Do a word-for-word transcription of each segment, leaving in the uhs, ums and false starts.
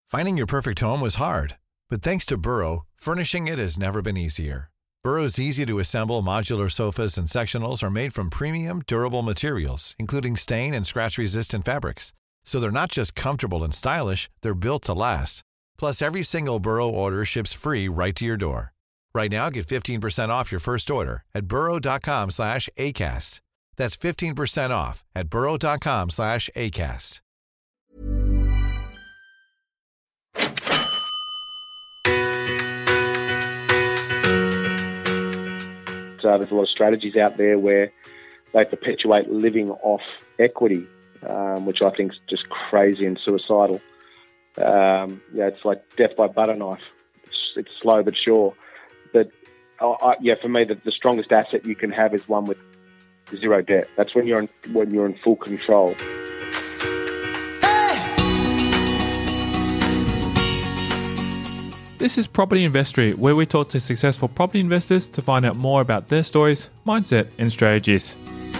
Finding your perfect home was hard, but thanks to Burrow, furnishing it has never been easier. Burrow's easy-to-assemble modular sofas and sectionals are made from premium, durable materials, including stain and scratch-resistant fabrics. So they're not just comfortable and stylish, they're built to last. Plus, every single Burrow order ships free right to your door. Right now, get fifteen percent off your first order at burrow.com slash ACAST. That's fifteen percent off at burrow.com slash ACAST. So there's a lot of strategies out there where they perpetuate living off equity, um, which I think is just crazy and suicidal. Um, yeah, it's like death by butter knife. It's, it's slow but sure. But uh, I, yeah, for me, the, the strongest asset you can have is one with zero debt. That's when you're in, when you're in full control. This is Property Investory, where we talk to successful property investors to find out more about their stories, mindset, and strategies.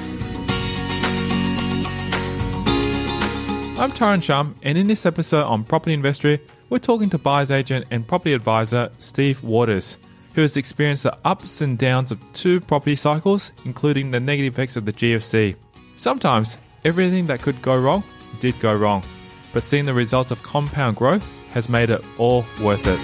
I'm Taran Shum, and in this episode on Property Investory, we're talking to buyer's agent and property advisor Steve Waters, who has experienced the ups and downs of two property cycles, including the negative effects of the G F C. Sometimes, everything that could go wrong did go wrong, but seeing the results of compound growth has made it all worth it.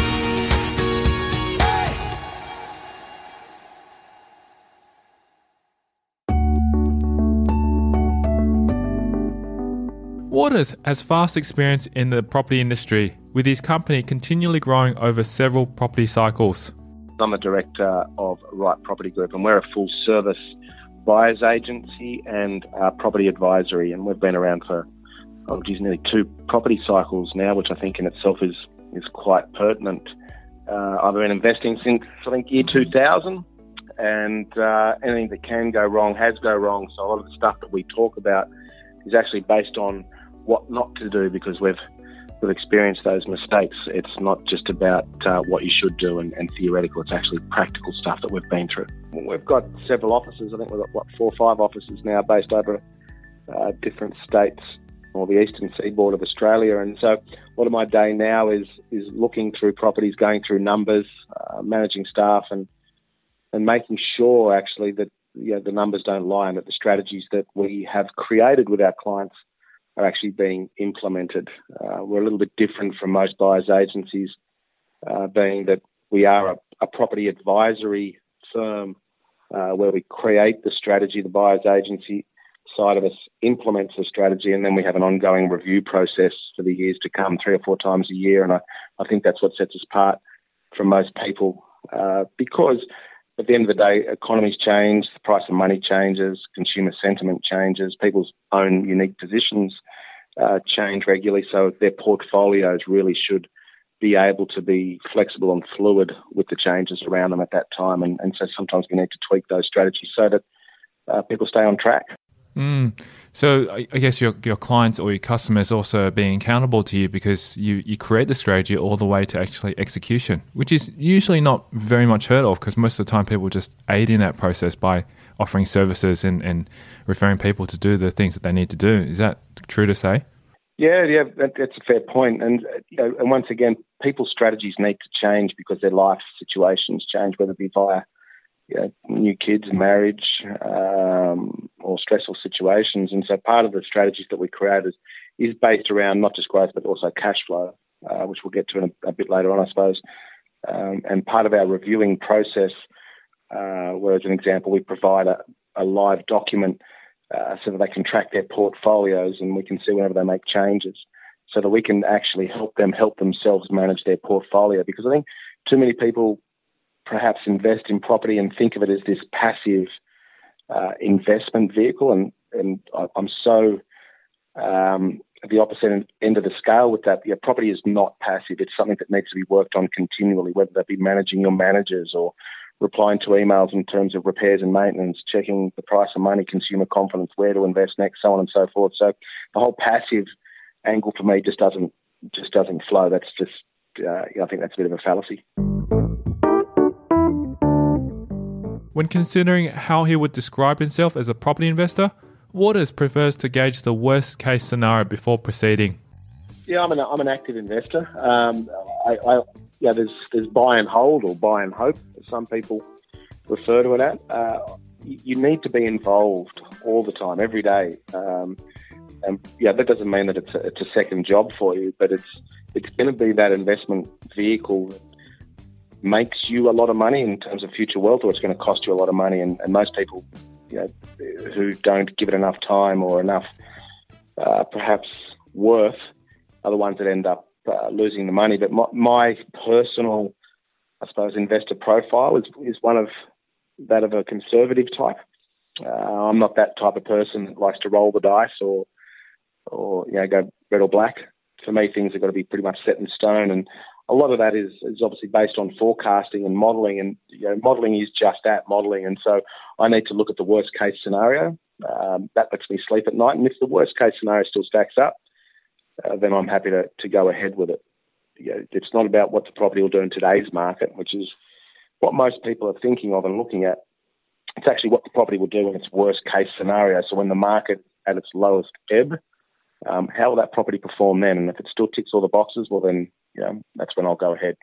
Waters has vast experience in the property industry, with his company continually growing over several property cycles. I'm the director of Right Property Group, and we're a full-service buyer's agency and uh, property advisory, and we've been around for, oh geez, nearly two property cycles now, which I think in itself is, is quite pertinent. Uh, I've been investing since, I think, year two thousand, and uh, anything that can go wrong has go wrong, so a lot of the stuff that we talk about is actually based on what not to do, because we've we've experienced those mistakes. It's not just about uh, what you should do and, and theoretical. It's actually practical stuff that we've been through. We've got several offices. I think we've got, what, four or five offices now based over uh, different states or the eastern seaboard of Australia. And so a lot of my day now is is looking through properties, going through numbers, uh, managing staff, and and making sure actually that, you know, the numbers don't lie and that the strategies that we have created with our clients are actually being implemented. Uh, we're a little bit different from most buyers agencies, uh, being that we are a, a property advisory firm uh, where we create the strategy. The buyers agency side of us implements the strategy, and then we have an ongoing review process for the years to come, three or four times a year. And I, I think that's what sets us apart from most people, uh, because at the end of the day, economies change, the price of money changes, consumer sentiment changes, people's own unique positions uh, change regularly, so their portfolios really should be able to be flexible and fluid with the changes around them at that time. And, and so sometimes we need to tweak those strategies so that uh, people stay on track. Mm. So I, I guess your your clients or your customers also are being accountable to you, because you, you create the strategy all the way to actually execution, which is usually not very much heard of, because most of the time people just aid in that process by offering services and, and referring people to do the things that they need to do. Is that true to say? Yeah, yeah, that, that's a fair point. And, you know, and once again, people's strategies need to change because their life situations change, whether it be via you know, new kids, marriage, um, or stressful situations. And so part of the strategies that we created is based around not just growth, but also cash flow, uh, which we'll get to in a, a bit later on, I suppose. Um, and part of our reviewing process, uh, where as an example, we provide a, a live document uh, so that they can track their portfolios and we can see whenever they make changes, so that we can actually help them help themselves manage their portfolio. Because I think too many people perhaps invest in property and think of it as this passive uh, investment vehicle. And, and I'm so um, at the opposite end of the scale with that. Yeah, property is not passive. It's something that needs to be worked on continually, whether that be managing your managers or replying to emails in terms of repairs and maintenance, checking the price of money, consumer confidence, where to invest next, so on and so forth. So the whole passive angle for me just doesn't just doesn't flow. That's just, uh, I think that's a bit of a fallacy. When considering how he would describe himself as a property investor, Waters prefers to gauge the worst case scenario before proceeding. Yeah, I'm an I'm an active investor. Um, I, I yeah, there's there's buy and hold or buy and hope, as some people refer to it as. Uh, you, you need to be involved all the time, every day. Um, and yeah, that doesn't mean that it's a, it's a second job for you, but it's it's going to be that investment vehicle that makes you a lot of money in terms of future wealth, or it's going to cost you a lot of money. And, and most people, you know, who don't give it enough time or enough, uh, perhaps worth, are the ones that end up uh, losing the money. But my, my personal, I suppose, investor profile is is one of that of a conservative type. Uh, I'm not that type of person that likes to roll the dice or, or you know, go red or black. For me, things have got to be pretty much set in stone, and a lot of that is, is obviously based on forecasting and modelling, and you know, modelling is just that, modelling. And so I need to look at the worst case scenario. Um, that lets me sleep at night, and if the worst case scenario still stacks up, uh, then I'm happy to, to go ahead with it. You know, it's not about what the property will do in today's market, which is what most people are thinking of and looking at. It's actually what the property will do in its worst case scenario. So when the market at its lowest ebb, um, how will that property perform then? And if it still ticks all the boxes, well then, you know, that's when I'll go ahead.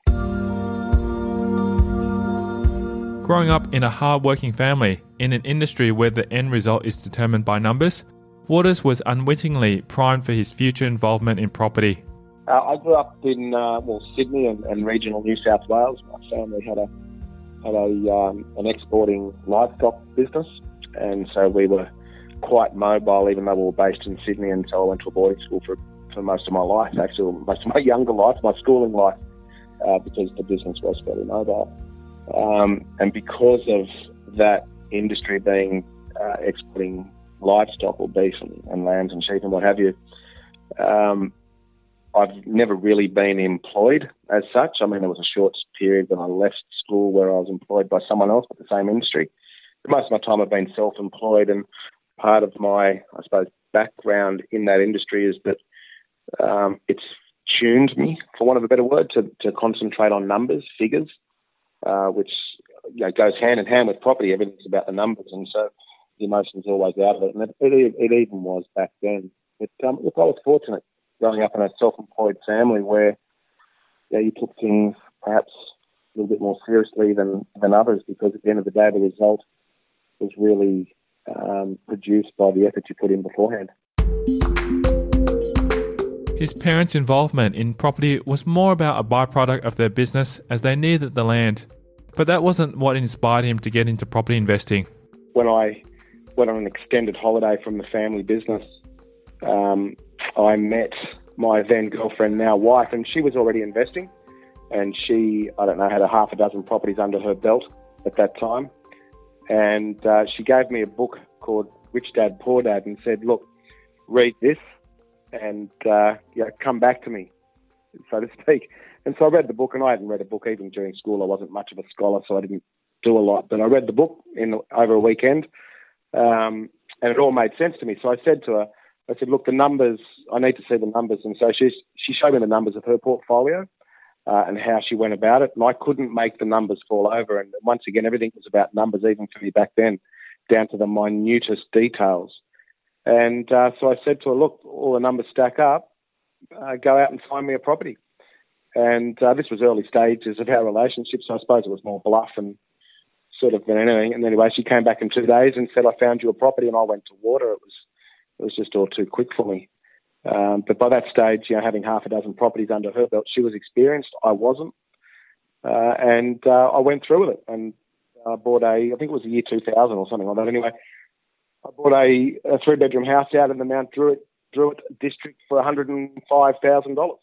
Growing up in a hard-working family in an industry where the end result is determined by numbers, Waters was unwittingly primed for his future involvement in property. Uh, I grew up in uh, well Sydney and, and regional New South Wales. My family had a had a um, an exporting livestock business, and so we were quite mobile, even though we were based in Sydney. And so I went to a boarding school for, for most of my life, actually most of my younger life, my schooling life, uh, because the business was fairly mobile. Um, and because of that industry being uh, exporting livestock or beef and, and lambs and sheep and what have you, um, I've never really been employed as such. I mean, there was a short period when I left school where I was employed by someone else with the same industry. But most of my time I've been self-employed, and part of my, I suppose, background in that industry is that um, it's tuned me, for want of a better word, to, to concentrate on numbers, figures, uh, which you know, goes hand in hand with property. Everything's about the numbers, and so the emotion's always out of it. And it, it, it even was back then. But um, look, I was fortunate growing up in a self-employed family where you know, you took things perhaps a little bit more seriously than, than others, because at the end of the day, the result was really um, produced by the effort you put in beforehand. His parents' involvement in property was more about a byproduct of their business as they needed the land. But that wasn't what inspired him to get into property investing. When I went on an extended holiday from the family business, um, I met my then girlfriend, now wife, and she was already investing. And she, I don't know, had a half a dozen properties under her belt at that time. And uh, she gave me a book called Rich Dad, Poor Dad and said, look, read this and uh, you know, come back to me, so to speak. And so I read the book, and I hadn't read a book even during school. I wasn't much of a scholar, so I didn't do a lot. But I read the book in over a weekend, um, and it all made sense to me. So I said to her, I said, look, the numbers, I need to see the numbers. And so she, she showed me the numbers of her portfolio uh, and how she went about it. And I couldn't make the numbers fall over. And once again, everything was about numbers, even for me back then, down to the minutest details. And uh, so I said to her, look, all the numbers stack up. Uh, go out and find me a property. And uh, this was early stages of our relationship, so I suppose it was more bluff and sort of than anything. And anyway, she came back in two days and said, I found you a property, and I went to water. It was it was just all too quick for me. Um, but by that stage, you know, having half a dozen properties under her belt, she was experienced. I wasn't. Uh, and uh, I went through with it and uh, bought a, I think it was the year two thousand or something like that. Anyway, I bought a, a three-bedroom house out in the Mount Druitt, Druitt district for one hundred five thousand dollars.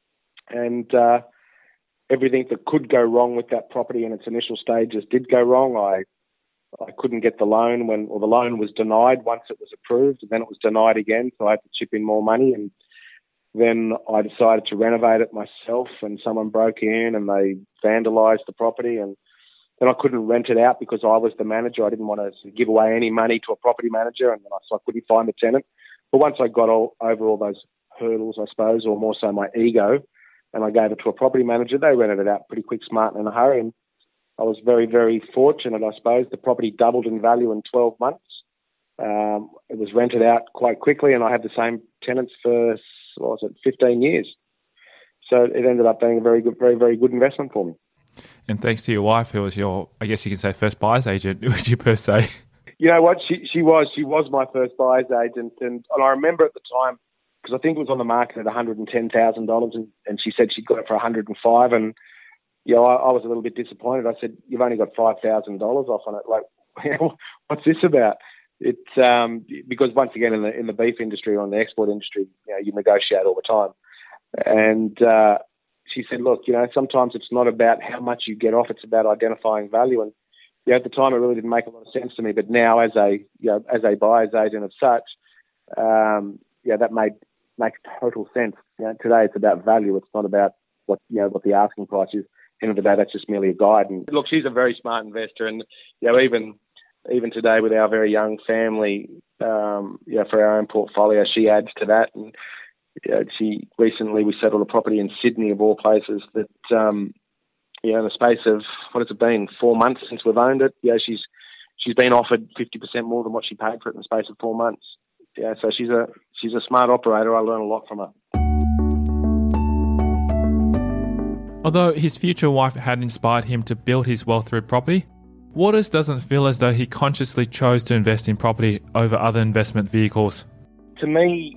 And uh, everything that could go wrong with that property in its initial stages did go wrong. I I couldn't get the loan when, or the loan was denied once it was approved, and then it was denied again, so I had to chip in more money. And then I decided to renovate it myself, and someone broke in and they vandalised the property, and then I couldn't rent it out because I was the manager. I didn't want to give away any money to a property manager, and so I couldn't find the tenant. But once I got all, over all those hurdles, I suppose, or more so my ego, and I gave it to a property manager, they rented it out pretty quick, smart, and in a hurry. And I was very, very fortunate, I suppose. The property doubled in value in twelve months. Um, it was rented out quite quickly, and I had the same tenants for, what was it, fifteen years. so it ended up being a very good, very, very good investment for me. And thanks to your wife, who was your, I guess you can say, first buyer's agent, would you per se? You know what? She she was she was my first buyer's agent, and, and I remember at the time, because I think it was on the market at one hundred ten thousand dollars, and, and she said she'd got it for one hundred five, and you know, I, I was a little bit disappointed. I said, "You've only got five thousand dollars off on it. Like, what's this about?" It's um, because once again in the in the beef industry or in the export industry, you know, you negotiate all the time, and uh, she said, "Look, you know, sometimes it's not about how much you get off; it's about identifying value." And yeah, at the time, it really didn't make a lot of sense to me. But now, as a you know, as a buyer's agent of such, um, yeah, that made makes total sense. You know, today it's about value. It's not about what you know what the asking price is. End of the day, that's just merely a guide. And look, she's a very smart investor, and you know, even even today with our very young family, um, you know, for our own portfolio, she adds to that. And you know, she recently we settled a property in Sydney, of all places, that um, you know, in the space of what has it been, four months since we've owned it. Yeah, you know, she's she's been offered fifty percent more than what she paid for it in the space of four months. Yeah, so she's a she's a smart operator. I learn a lot from her. Although his future wife had inspired him to build his wealth through property, Waters doesn't feel as though he consciously chose to invest in property over other investment vehicles. To me,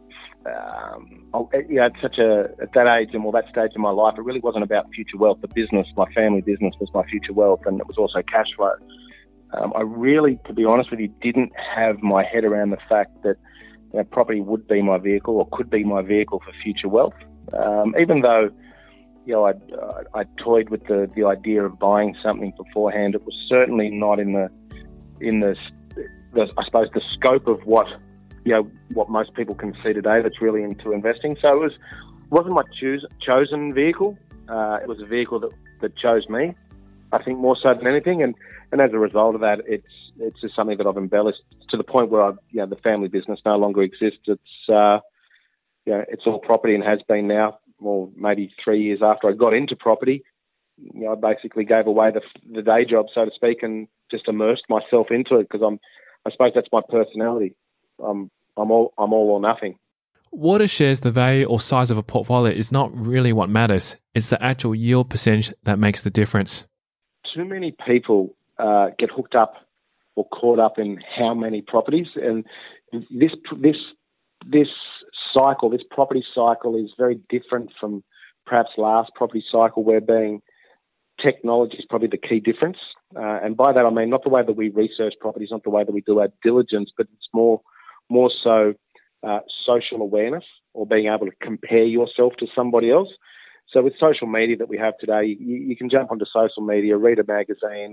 um, you know, at such a at that age and well, that stage in my life, it really wasn't about future wealth. The business, my family business, was my future wealth, and it was also cash flow. Um, I really, to be honest with you, didn't have my head around the fact that you know, property would be my vehicle or could be my vehicle for future wealth. Um, even though you know, I uh, I toyed with the, the idea of buying something beforehand. It was certainly not in the in the, the I suppose the scope of what you know what most people can see today that's really into investing. So it was wasn't my choose, chosen vehicle. Uh, it was a vehicle that, that chose me. I think more so than anything, and, and as a result of that, it's it's just something that I've embellished to the point where I you know the family business no longer exists. It's uh, you know it's all property and has been now. Well, maybe three years after I got into property, you know, I basically gave away the the day job, so to speak, and just immersed myself into it because I'm, I suppose that's my personality. I'm, I'm all, I'm all or nothing. Waters shares the value or size of a portfolio is not really what matters. It's the actual yield percentage that makes the difference. Too many people uh, get hooked up or caught up in how many properties, and this this this. cycle, this property cycle is very different from perhaps last property cycle where being technology is probably the key difference. Uh, and by that I mean not the way that we research properties, not the way that we do our diligence, but it's more more so uh, social awareness or being able to compare yourself to somebody else. So with social media that we have today, you, you can jump onto social media, read a magazine,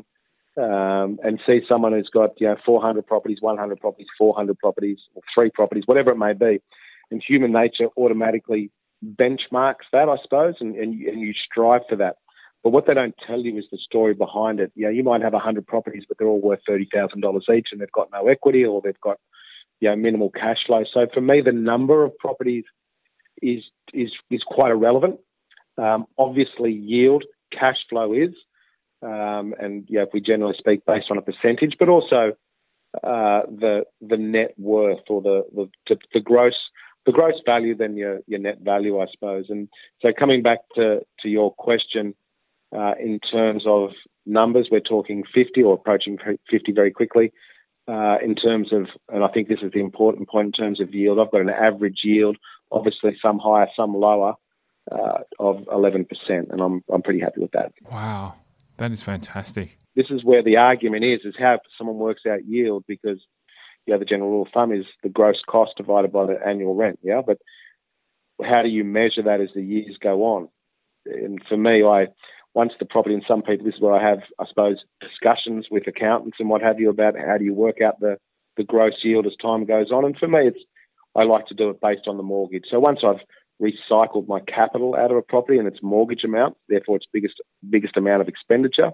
um, and see someone who's got you know four hundred properties, one hundred properties, four hundred properties, or three properties, whatever it may be. And human nature automatically benchmarks that, I suppose, and, and, and you strive for that. But what they don't tell you is the story behind it. You know, you might have one hundred properties, but they're all worth thirty thousand dollars each, and they've got no equity or they've got you know minimal cash flow. So for me, the number of properties is is is quite irrelevant. Um, obviously, yield, cash flow is, um, and yeah, if we generally speak based on a percentage, but also uh, the the net worth or the the, the, the gross. The gross value than your, your net value, I suppose. And so coming back to, to your question, uh, in terms of numbers, we're talking fifty or approaching fifty very quickly. Uh, in terms of, and I think this is the important point in terms of yield, I've got an average yield, obviously some higher, some lower, uh, of eleven percent. And I'm I'm pretty happy with that. Wow, that is fantastic. This is where the argument is, is how someone works out yield because yeah, the general rule of thumb is the gross cost divided by the annual rent, yeah? But how do you measure that as the years go on? And for me, I once the property, and some people, this is where I have, I suppose, discussions with accountants and what have you about how do you work out the, the gross yield as time goes on. And for me, it's I like to do it based on the mortgage. So once I've recycled my capital out of a property and its mortgage amount, therefore its biggest biggest amount of expenditure,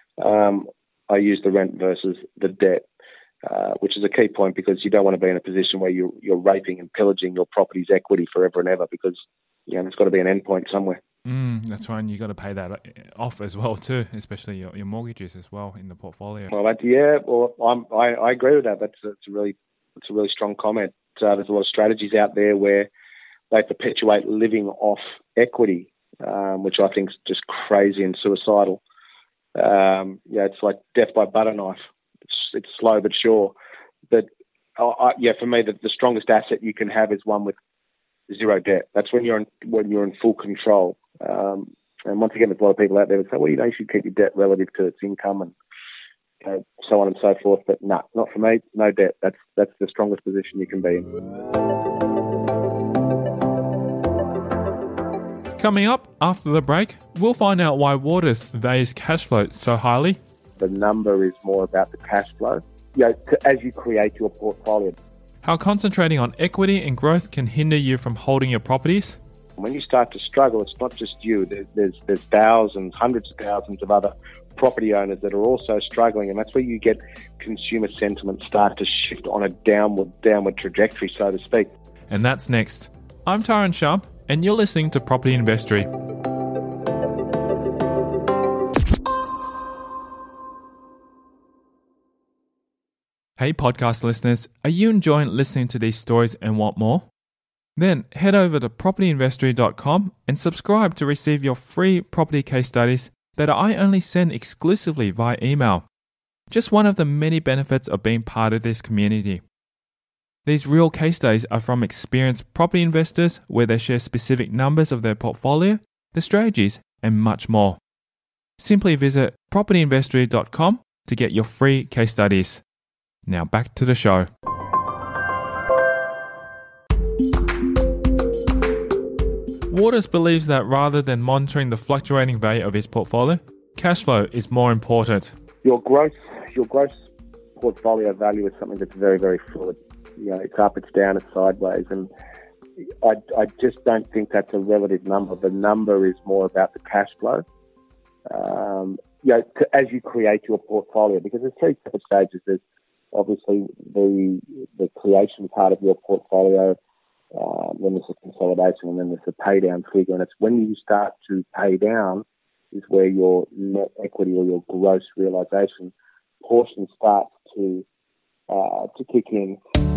um, I use the rent versus the debt. Uh, which is a key point because you don't want to be in a position where you're, you're raping and pillaging your property's equity forever and ever because you know, there's got to be an end point somewhere. Mm, that's right, and you've got to pay that off as well too, especially your, your mortgages as well in the portfolio. Well, that, yeah, well, I'm, I, I agree with that. That's, that's a really that's a really strong comment. Uh, there's a lot of strategies out there where they perpetuate living off equity, um, which I think is just crazy and suicidal. Um, yeah, it's like death by butter knife. It's, it's slow but sure. But uh, I, yeah, for me, the, the strongest asset you can have is one with zero debt. That's when you're in, when you're in full control. Um, and once again, there's a lot of people out there that say, well, you know, you should keep your debt relative to its income and you know, so on and so forth. But no, nah, not for me. No debt. That's that's the strongest position you can be in. Coming up after the break, we'll find out why Waters values cash flow so highly. The number is more about the cash flow, you know, to, as you create your portfolio. How concentrating on equity and growth can hinder you from holding your properties. When you start to struggle, it's not just you. There, there's there's thousands, hundreds of thousands of other property owners that are also struggling, and that's where you get consumer sentiment start to shift on a downward downward trajectory, so to speak. And that's next. I'm Tyron Sharp, and you're listening to Property Investory. Hey podcast listeners, are you enjoying listening to these stories and want more? Then head over to property investory dot com and subscribe to receive your free property case studies that I only send exclusively via email. Just one of the many benefits of being part of this community. These real case studies are from experienced property investors where they share specific numbers of their portfolio, the strategies, and much more. Simply visit property investory dot com to get your free case studies. Now back to the show. Waters believes that rather than monitoring the fluctuating value of his portfolio, cash flow is more important. Your gross, your gross portfolio value is something that's very, very fluid. You know, it's up, it's down, it's sideways, and I, I just don't think that's a relative number. The number is more about the cash flow. Um, you know, to, as you create your portfolio, because there's three separate stages. There's obviously the the creation part of your portfolio. Uh, then there's a consolidation, and then there's a pay down figure. And it's when you start to pay down is where your net equity or your gross realisation portion starts to uh, to kick in.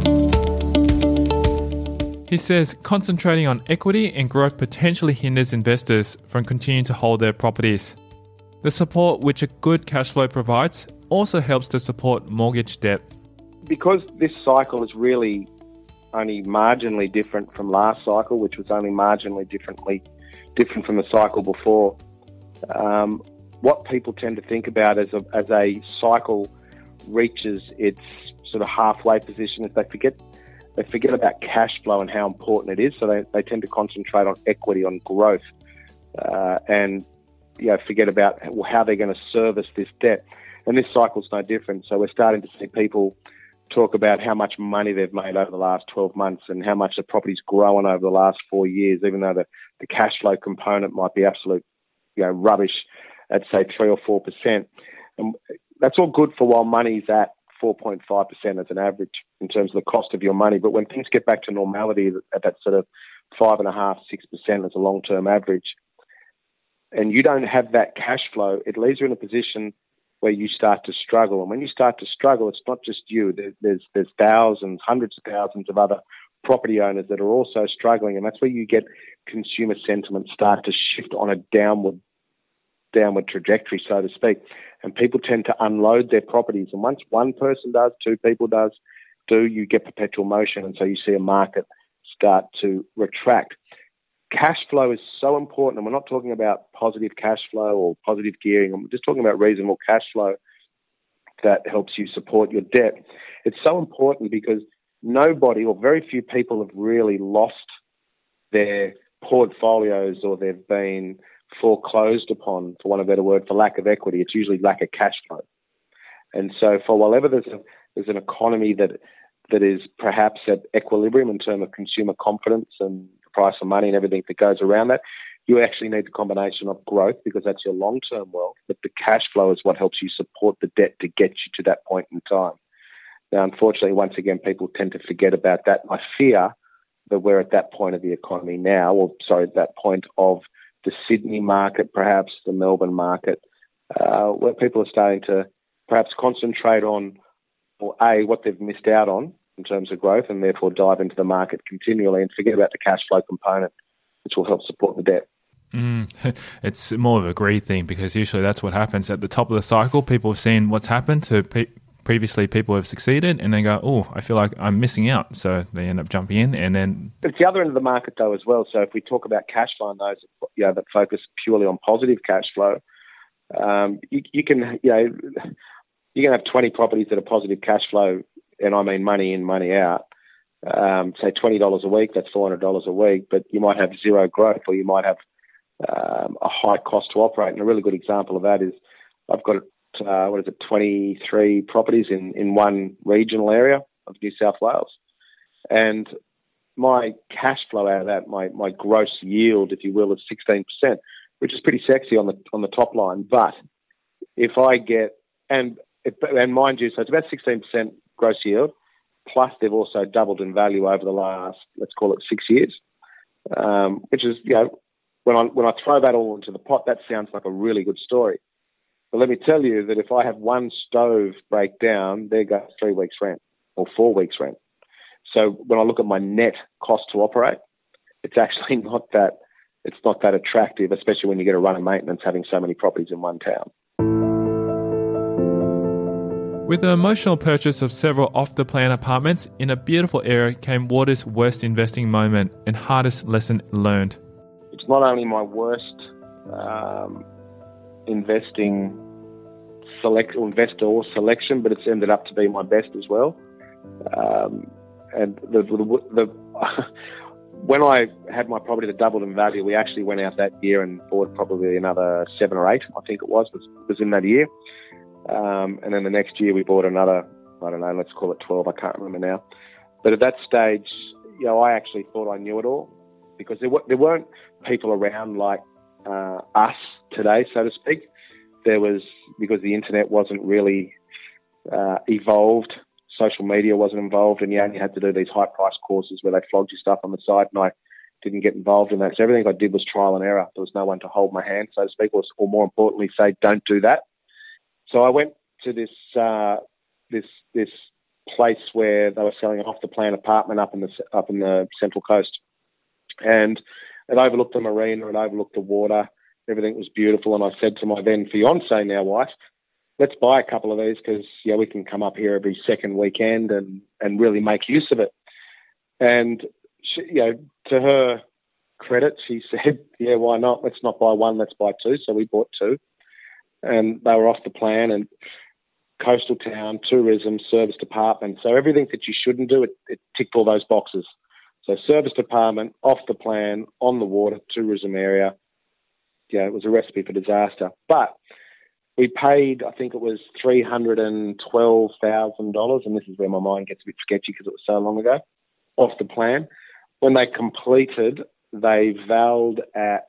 He says concentrating on equity and growth potentially hinders investors from continuing to hold their properties. The support which a good cash flow provides also helps to support mortgage debt. Because this cycle is really only marginally different from last cycle, which was only marginally differently different from the cycle before. Um, what people tend to think about as a, as a cycle reaches its sort of halfway position is they forget they forget about cash flow and how important it is. So they, they tend to concentrate on equity, on growth, uh, and you know forget about how they're going to service this debt. And this cycle's no different. So we're starting to see people talk about how much money they've made over the last twelve months and how much the property's grown over the last four years, even though the, the cash flow component might be absolute, you know, rubbish at say three or four percent. And that's all good for while money's at four point five percent as an average in terms of the cost of your money. But when things get back to normality at that sort of five and a half, six percent as a long-term average, and you don't have that cash flow, it leaves you in a position where you start to struggle. And when you start to struggle, it's not just you. There, there's there's thousands, hundreds of thousands of other property owners that are also struggling, and that's where you get consumer sentiment start to shift on a downward downward trajectory, so to speak. And people tend to unload their properties. And once one person does, two people does, do, you get perpetual motion, and so you see a market start to retract. Cash flow is so important, and we're not talking about positive cash flow or positive gearing. I'm just talking about reasonable cash flow that helps you support your debt. It's so important because nobody or very few people have really lost their portfolios or they've been foreclosed upon, for want of a better word, for lack of equity. It's usually lack of cash flow. And so for whatever there's, a, there's an economy that that is perhaps at equilibrium in terms of consumer confidence and price of money and everything that goes around that, you actually need the combination of growth because that's your long-term wealth, but the cash flow is what helps you support the debt to get you to that point in time. Now, unfortunately, once again, people tend to forget about that. I fear that we're at that point of the economy now, or sorry, at that point of the Sydney market, perhaps the Melbourne market, uh, where people are starting to perhaps concentrate on, or A, what they've missed out on, in terms of growth, and therefore dive into the market continually and forget about the cash flow component, which will help support the debt. Mm, it's more of a greed thing, because usually that's what happens at the top of the cycle. People have seen what's happened to pe- previously people who have succeeded, and they go, oh, I feel like I'm missing out. So they end up jumping in, and then... It's the other end of the market though as well. So if we talk about cash flow and those you know, that focus purely on positive cash flow, um, you, you can, you know, you can have twenty properties that are positive cash flow, and I mean money in, money out. Um, say twenty dollars a week, that's four hundred dollars a week, but you might have zero growth, or you might have Um, a high cost to operate. And a really good example of that is I've got, uh, what is it, twenty-three properties in, in one regional area of New South Wales. And my cash flow out of that, my, my gross yield, if you will, is sixteen percent, which is pretty sexy on the on the top line. But if I get, and, and mind you, so it's about sixteen percent gross yield, plus they've also doubled in value over the last, let's call it six years, um, which is, you know, When I when I throw that all into the pot, that sounds like a really good story. But let me tell you that if I have one stove break down, there goes three weeks' rent or four weeks' rent. So when I look at my net cost to operate, it's actually not that it's not that attractive, especially when you get a run of maintenance having so many properties in one town. With the emotional purchase of several off-the-plan apartments in a beautiful area came Waters' worst investing moment and hardest lesson learned. It's not only my worst um, investing select or investor or selection, but it's ended up to be my best as well. Um, and the, the, the when I had my property that doubled in value, we actually went out that year and bought probably another seven or eight, I think it was, was, was in that year. Um, and then the next year we bought another, I don't know, let's call it twelve, I can't remember now. But at that stage, you know, I actually thought I knew it all, because there, w- there weren't people around like uh, us today, so to speak. There was, because the internet wasn't really uh, evolved, social media wasn't involved, and you only had to do these high-priced courses where they flogged you stuff on the side, and I didn't get involved in that. So everything I did was trial and error. There was no one to hold my hand, so to speak, or, or more importantly, say, don't do that. So I went to this uh, this this place where they were selling an off-the-plan apartment up in the up in the Central Coast. And it overlooked the marina, it overlooked the water, everything was beautiful. And I said to my then fiance, now wife, let's buy a couple of these, because yeah, we can come up here every second weekend and, and really make use of it. And she, you know, to her credit, she said, yeah, why not? Let's not buy one, let's buy two. So we bought two, and they were off the plan, and coastal town, tourism, service department. So everything that you shouldn't do, it, it ticked all those boxes. So service department, off the plan, on the water, tourism area. Yeah, it was a recipe for disaster. But we paid, I think it was three hundred twelve thousand dollars, and this is where my mind gets a bit sketchy because it was so long ago, off the plan. When they completed, they valued at,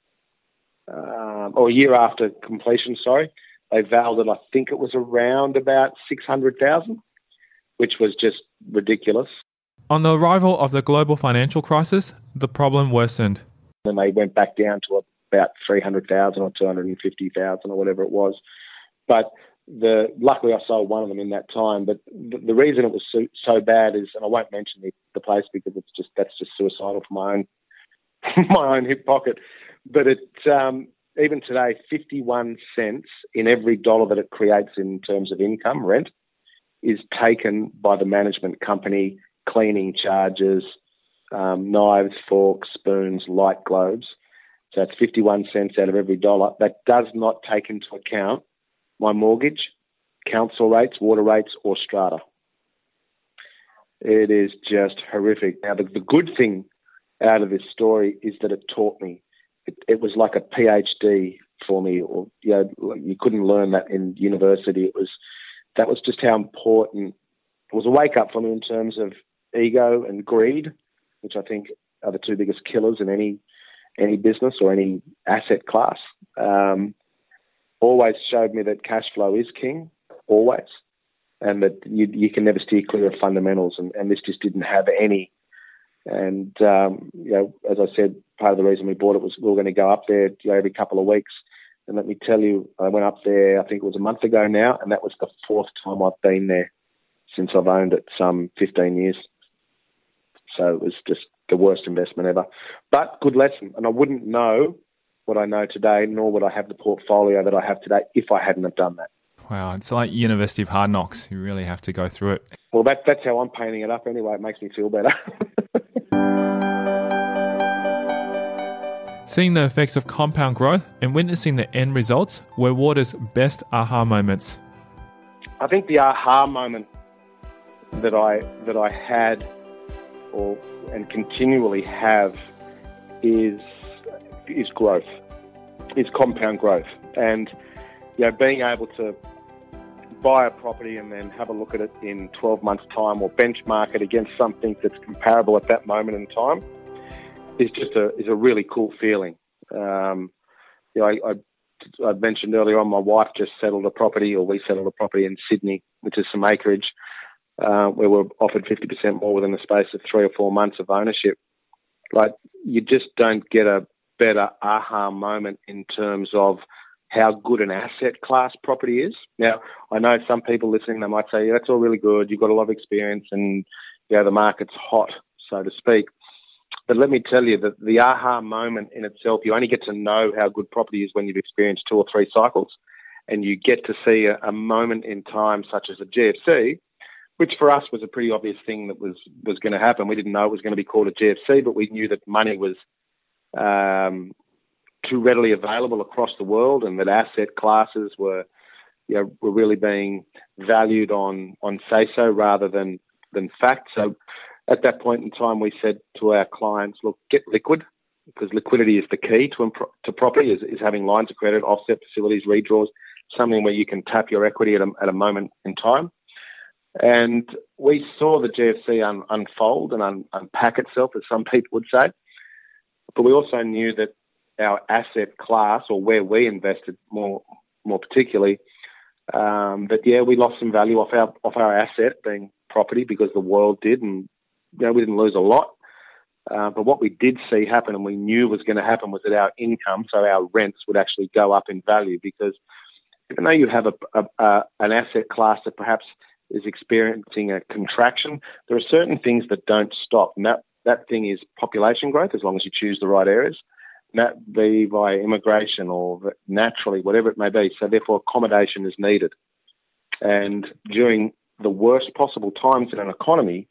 um, or a year after completion, sorry, they valued it, I think it was around about six hundred thousand dollars, which was just ridiculous. On the arrival of the global financial crisis, the problem worsened. And they went back down to about three hundred thousand or two hundred fifty thousand or whatever it was. But the luckily I sold one of them in that time. But the, the reason it was so, so bad is, and I won't mention the, the place because it's just that's just suicidal for my own my own hip pocket. But it um, even today, fifty-one cents in every dollar that it creates in terms of income, rent, is taken by the management company. Cleaning charges, um, knives, forks, spoons, light globes. So that's fifty-one cents out of every dollar. That does not take into account my mortgage, council rates, water rates, or strata. It is just horrific. Now, the, the good thing out of this story is that it taught me. It, it was like a PhD for me. Or you know, you couldn't learn that in university. It was that was just how important. It was a wake up for me in terms of ego and greed, which I think are the two biggest killers in any any business or any asset class. Um, always showed me that cash flow is king, always, and that you, you can never steer clear of fundamentals, and, and this just didn't have any. And, um, you know, as I said, part of the reason we bought it was we were going to go up there, you know, every couple of weeks. And let me tell you, I went up there, I think it was a month ago now, and that was the fourth time I've been there. since I've owned it some fifteen years. So it was just the worst investment ever. But good lesson. And I wouldn't know what I know today, nor would I have the portfolio that I have today if I hadn't have done that. Wow, it's like University of Hard Knocks. You really have to go through it. Well, that, that's how I'm painting it up anyway. It makes me feel better. Seeing the effects of compound growth and witnessing the end results were Waters' best aha moments. I think the aha moment that I that I had or and continually have is is growth, is compound growth. And you know, being able to buy a property and then have a look at it in twelve months' time or benchmark it against something that's comparable at that moment in time is just a is a really cool feeling. Um, you know, I, I, I mentioned earlier on, my wife just settled a property, or we settled a property in Sydney, which is some acreage, uh, where we're offered fifty percent more within the space of three or four months of ownership. Like, you just don't get a better aha moment in terms of how good an asset class property is. Now, I know some people listening, they might say, yeah, that's all really good, you've got a lot of experience and, you know, the market's hot, so to speak. But let me tell you that the aha moment in itself, you only get to know how good property is when you've experienced two or three cycles, and you get to see a, a moment in time such as a G F C, which for us was a pretty obvious thing that was, was going to happen. We didn't know it was going to be called a G F C, but we knew that money was um, too readily available across the world, and that asset classes were, you know, were really being valued on on say so rather than than fact. So at that point in time, we said to our clients, look, get liquid, because liquidity is the key to impro- to property, is, is having lines of credit, offset facilities, redraws, something where you can tap your equity at a, at a moment in time. And we saw the G F C un, unfold and un, unpack itself, as some people would say. But we also knew that our asset class, or where we invested more more particularly, um, that, yeah, we lost some value off our off our asset, being property, because the world did, and you know, we didn't lose a lot. Uh, but what we did see happen, and we knew was going to happen, was that our income, so our rents, would actually go up in value, because even though you have a, a, a an asset class that perhaps is experiencing a contraction, there are certain things that don't stop, and that, that thing is population growth, as long as you choose the right areas. That be via immigration or naturally, whatever it may be. So therefore, accommodation is needed. And during the worst possible times in an economy,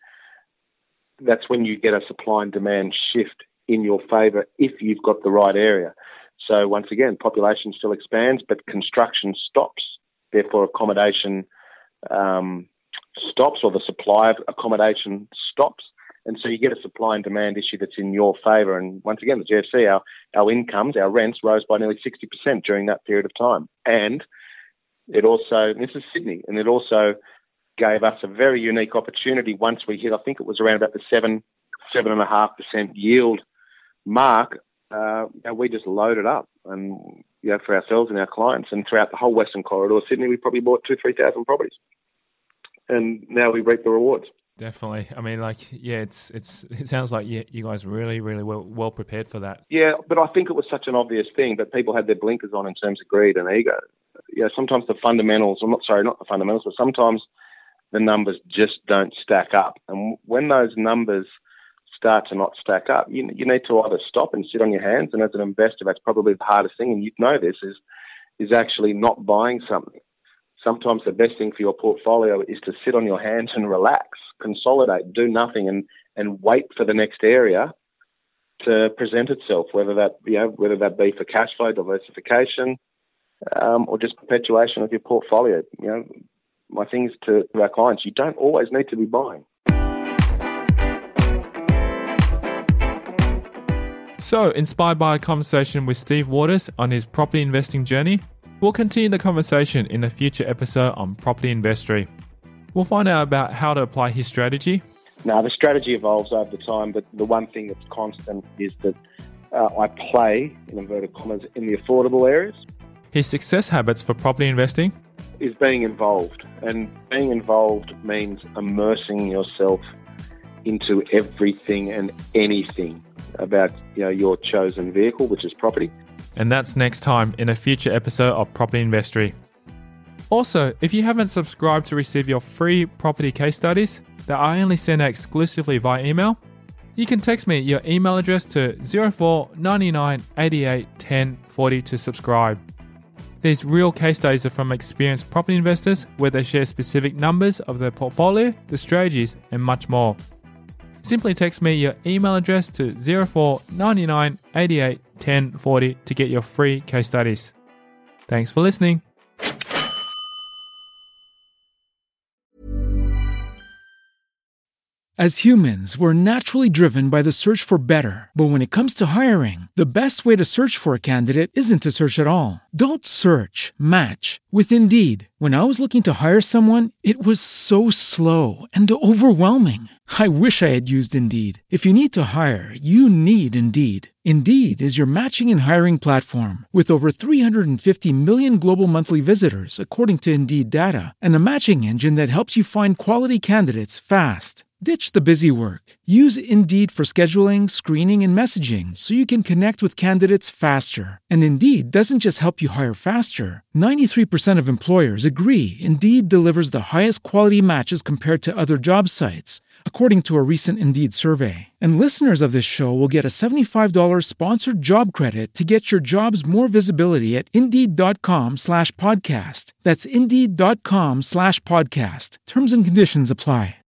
that's when you get a supply and demand shift in your favour if you've got the right area. So once again, population still expands, but construction stops. Therefore, accommodation um, stops, or the supply of accommodation stops. And so you get a supply and demand issue that's in your favour. And once again, the G F C, our, our incomes, our rents rose by nearly sixty percent during that period of time. And it also, this is Sydney, and it also gave us a very unique opportunity once we hit, I think it was around about the seven, seven and a half percent yield mark. Uh, and we just loaded up, and you know, for ourselves and our clients, and throughout the whole Western Corridor of Sydney, we probably bought two, three thousand properties, and now we reap the rewards. Definitely. I mean, like, yeah, it's it's. It sounds like you, you guys really, really well, well prepared for that. Yeah, but I think it was such an obvious thing, but people had their blinkers on in terms of greed and ego. You know, sometimes the fundamentals, I'm not sorry, not the fundamentals, but sometimes the numbers just don't stack up. And when those numbers start to not stack up, you you need to either stop and sit on your hands. And as an investor, that's probably the hardest thing, and you'd know this, is is actually not buying something. Sometimes the best thing for your portfolio is to sit on your hands and relax, consolidate, do nothing, and, and wait for the next area to present itself, whether that, you know, whether that be for cash flow, diversification, um, or just perpetuation of your portfolio. You know, my things to, to our clients, you don't always need to be buying. So, inspired by a conversation with Steve Waters on his property investing journey, we'll continue the conversation in a future episode on Property Investory. We'll find out about how to apply his strategy. Now, the strategy evolves over the time, but the one thing that's constant is that uh, I play, in inverted commas, in the affordable areas. His success habits for property investing is being involved. And being involved means immersing yourself into everything and anything about, you know, your chosen vehicle, which is property. And that's next time in a future episode of Property Investory. Also, if you haven't subscribed to receive your free property case studies that I only send out exclusively via email, you can text me your email address to zero four nine nine eight eight one zero four zero to subscribe. These real case studies are from experienced property investors where they share specific numbers of their portfolio, the strategies, and much more. Simply text me your email address to zero four nine nine eight eight one zero four zero to get your free case studies. Thanks for listening. As humans, we're naturally driven by the search for better. But when it comes to hiring, the best way to search for a candidate isn't to search at all. Don't search, match with Indeed. When I was looking to hire someone, it was so slow and overwhelming. I wish I had used Indeed. If you need to hire, you need Indeed. Indeed is your matching and hiring platform with over three hundred fifty million global monthly visitors, according to Indeed data, and a matching engine that helps you find quality candidates fast. Ditch the busy work. Use Indeed for scheduling, screening, and messaging so you can connect with candidates faster. And Indeed doesn't just help you hire faster. ninety-three percent of employers agree Indeed delivers the highest quality matches compared to other job sites, according to a recent Indeed survey. And listeners of this show will get a seventy-five dollars sponsored job credit to get your jobs more visibility at Indeed.com slash podcast. That's Indeed.com slash podcast. Terms and conditions apply.